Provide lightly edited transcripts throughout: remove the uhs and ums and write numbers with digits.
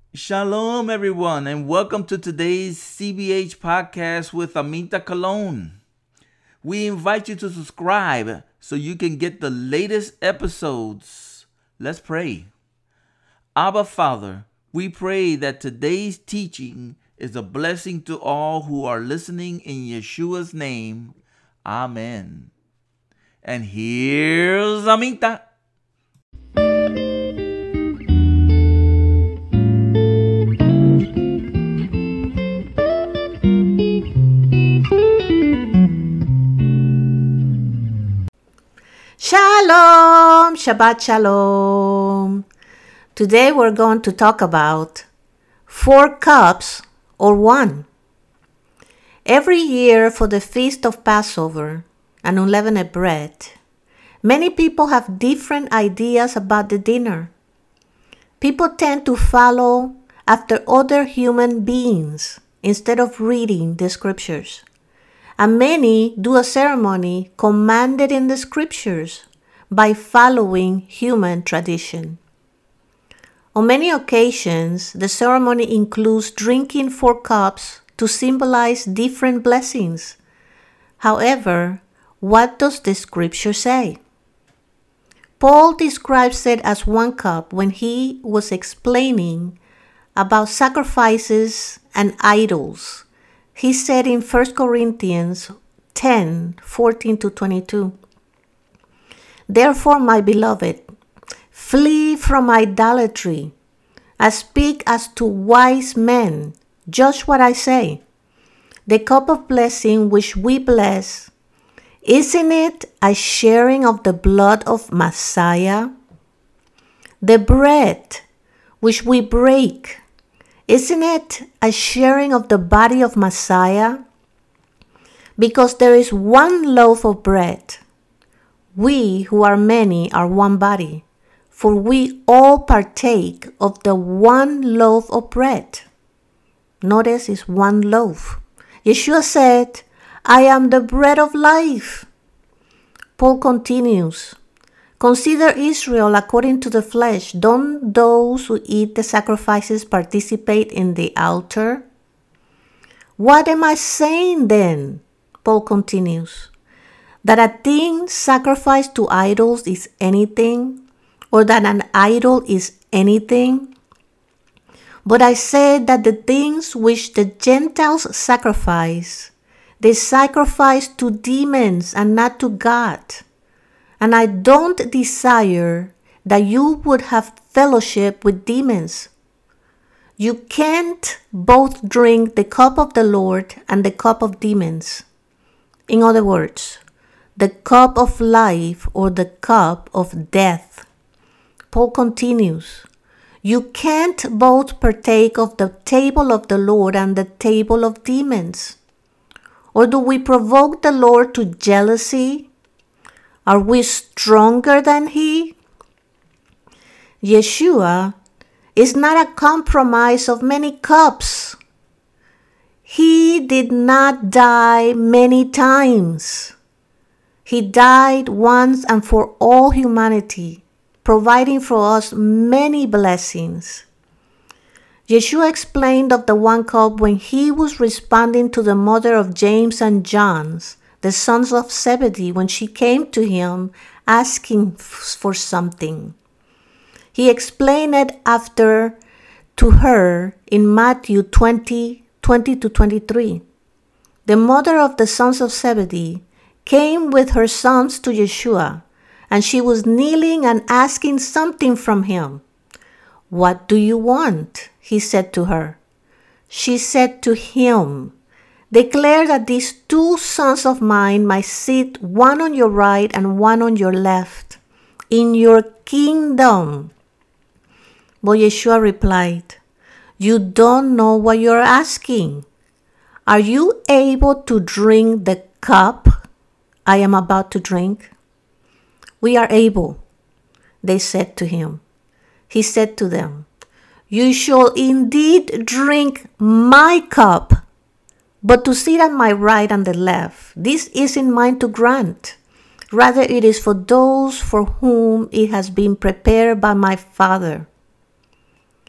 Shalom, everyone, and welcome to today's CBH podcast with Aminta Colon. We invite you to subscribe so you can get the latest episodes. Let's pray. Abba Father, we pray that today's teaching is a blessing to all who are listening in Yeshua's name. Amen. And here's Aminta. Shalom, Shabbat Shalom. Today we're going to talk about 4 cups or one. Every year for the feast of Passover and unleavened bread, many people have different ideas about the dinner. People tend to follow after other human beings instead of reading the scriptures. And many do a ceremony commanded in the scriptures by following human tradition. On many occasions, the ceremony includes drinking 4 cups to symbolize different blessings. However, what does the scripture say? Paul describes it as 1 cup when he was explaining about sacrifices and idols. He said in 1 Corinthians 10:14-22, "Therefore, my beloved, flee from idolatry. I speak as to wise men. Judge what I say. The cup of blessing which we bless, isn't it a sharing of the blood of Messiah? The bread which we break, isn't it a sharing of the body of Messiah? Because there is one loaf of bread. We who are many are one body, for we all partake of the one loaf of bread." Notice it's one loaf. Yeshua said, "I am the bread of life." Paul continues, "Consider Israel according to the flesh. Don't those who eat the sacrifices participate in the altar? What am I saying then?" Paul continues, "That a thing sacrificed to idols is anything, or that an idol is anything? But I say that the things which the Gentiles sacrifice, they sacrifice to demons and not to God. And I don't desire that you would have fellowship with demons. You can't both drink the cup of the Lord and the cup of demons." In other words, the cup of life or the cup of death. Paul continues, "You can't both partake of the table of the Lord and the table of demons. Or do we provoke the Lord to jealousy? Are we stronger than he?" Yeshua is not a compromise of many cups. He did not die many times. He died once and for all humanity, providing for us many blessings. Yeshua explained of the 1 cup when he was responding to the mother of James and John, the sons of Zebedee, when she came to him asking for something. He explained it after to her in Matthew 20:20-23. The mother of the sons of Zebedee came with her sons to Yeshua, and she was kneeling and asking something from him. "What do you want?" he said to her. She said to him, "Declare that these 2 sons of mine might sit one on your right and one on your left in your kingdom." But Yeshua replied, "You don't know what you're asking. Are you able to drink the cup I am about to drink?" "We are able," they said to him. He said to them, "You shall indeed drink my cup, but to sit at my right and the left, this isn't mine to grant. Rather, it is for those for whom it has been prepared by my Father."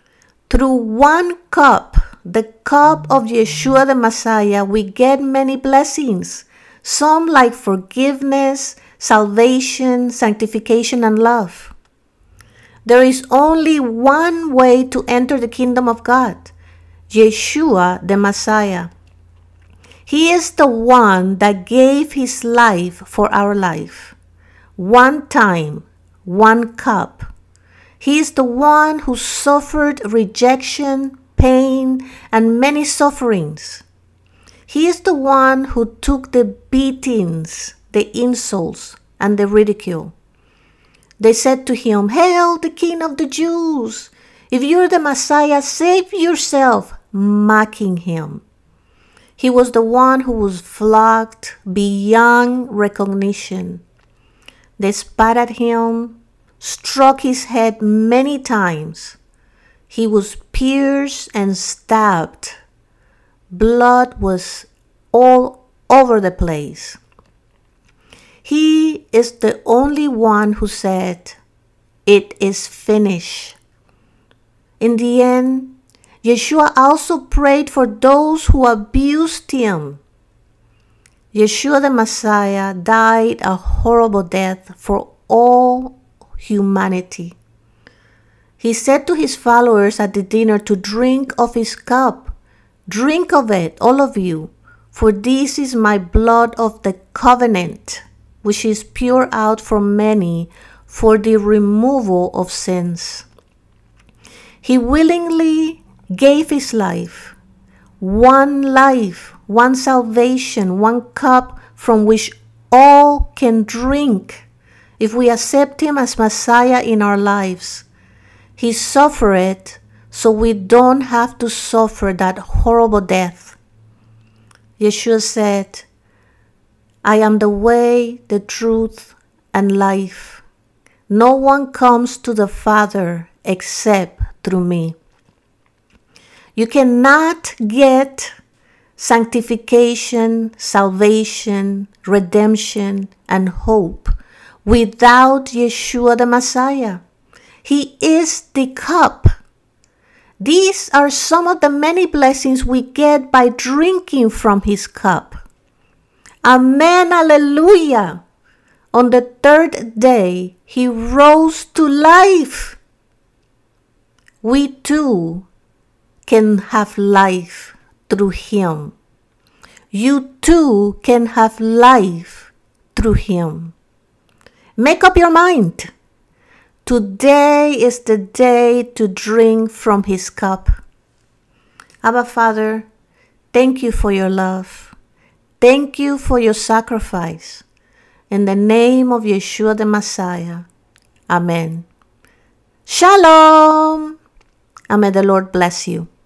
Through one cup, the cup of Yeshua the Messiah, we get many blessings. Some like forgiveness, salvation, sanctification, and love. There is only one way to enter the kingdom of God, Yeshua the Messiah. He is the one that gave his life for our life. One time, one cup. He is the one who suffered rejection, pain, and many sufferings. He is the one who took the beatings, the insults, and the ridicule. They said to him, "Hail, the King of the Jews! If you're the Messiah, save yourself," mocking him. He was the one who was flogged beyond recognition. They spat at him, struck his head many times. He was pierced and stabbed. Blood was all over the place. He is the only one who said, "It is finished." In the end, Yeshua also prayed for those who abused him. Yeshua the Messiah died a horrible death for all humanity. He said to his followers at the dinner to drink of his cup. "Drink of it, all of you, for this is my blood of the covenant, which is poured out for many for the removal of sins." He willingly gave his life, one salvation, one cup from which all can drink if we accept him as Messiah in our lives. He suffered so we don't have to suffer that horrible death. Yeshua said, "I am the way, the truth, and life. No one comes to the Father except through me." You cannot get sanctification, salvation, redemption, and hope without Yeshua the Messiah. He is the cup. These are some of the many blessings we get by drinking from his cup. Amen, hallelujah. On the third day, he rose to life. We too can have life through him. You too can have life through him. Make up your mind. Today is the day to drink from his cup. Abba Father, thank you for your love. Thank you for your sacrifice. In the name of Yeshua the Messiah. Amen. Shalom. And may the Lord bless you.